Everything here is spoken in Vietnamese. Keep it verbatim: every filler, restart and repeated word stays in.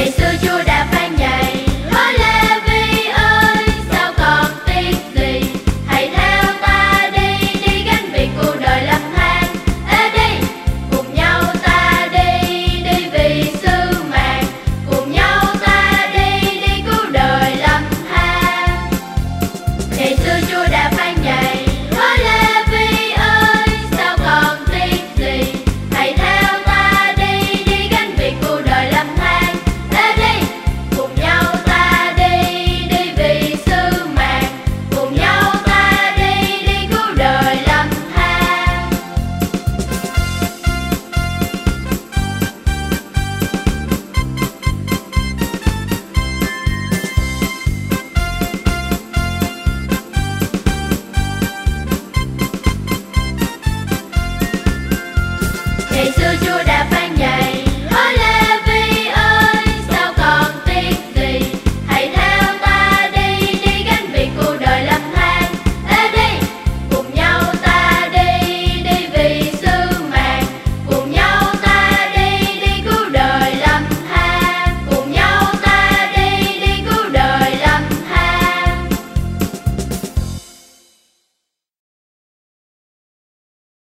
Ngày xưa Chúa đã phán dạy: hỡi Lê Vi ơi, sao còn tiếc gì? Hãy theo ta đi, đi gánh việc cuộc đời lầm than. Ê đi, cùng nhau ta đi, đi vì sứ mạng. Cùng nhau ta đi, đi cứu đời lầm than. Ngày xưa Chúa đã phán dạy: hỡi Lê Vi ơi, sao còn tiếc gì? Hãy theo ta đi, đi gánh việc cuộc đời lầm than. Ê đi, cùng nhau ta đi, đi vì sứ mạng. Cùng nhau ta đi, đi cứu đời lầm than. Ngày xưa Chúa đã phán dạy: